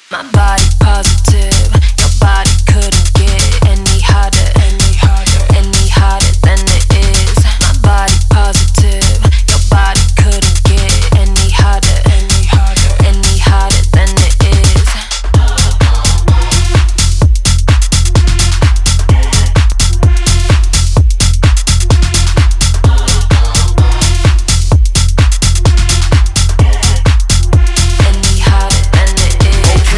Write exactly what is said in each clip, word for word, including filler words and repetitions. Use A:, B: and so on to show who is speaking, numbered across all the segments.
A: My body positive, your body couldn't get any hotter, any hotter, any hotter than it is. My body positive, your body couldn't get any hotter, any hotter, any hotter than it is. Any hotter than it is.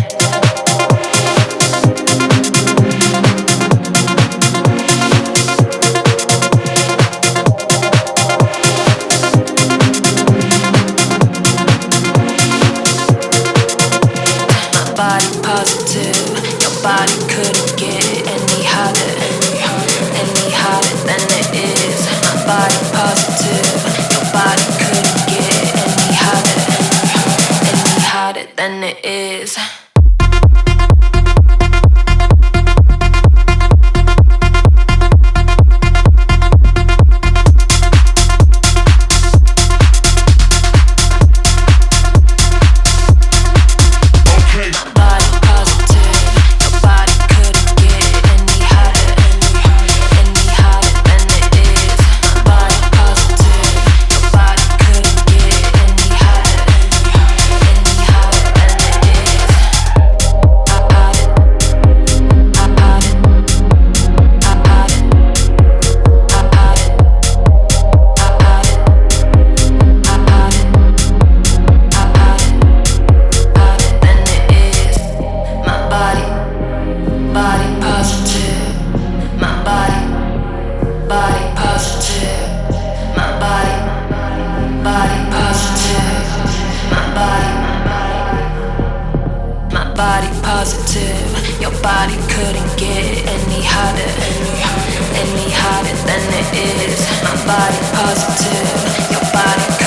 A: My body positive, your body couldn't get any hotter, any hotter, any hotter than it is. My body positive, your body couldn't get any hotter, any hotter, any hotter than it is. My body positive, your body couldn't get any hotter, any hotter, any hotter than it is. My body positive, your body couldn't get any hotter, any hotter, any hotter than it is. I got it, I got it, I got it, I got it, I got it, I got it, I got it, hotter than it is. My body, body positive. My body, body positive. My body, body positive. My body, my body positive. Your body couldn't get any hotter, any hotter, any hotter than it is. My body positive. Your body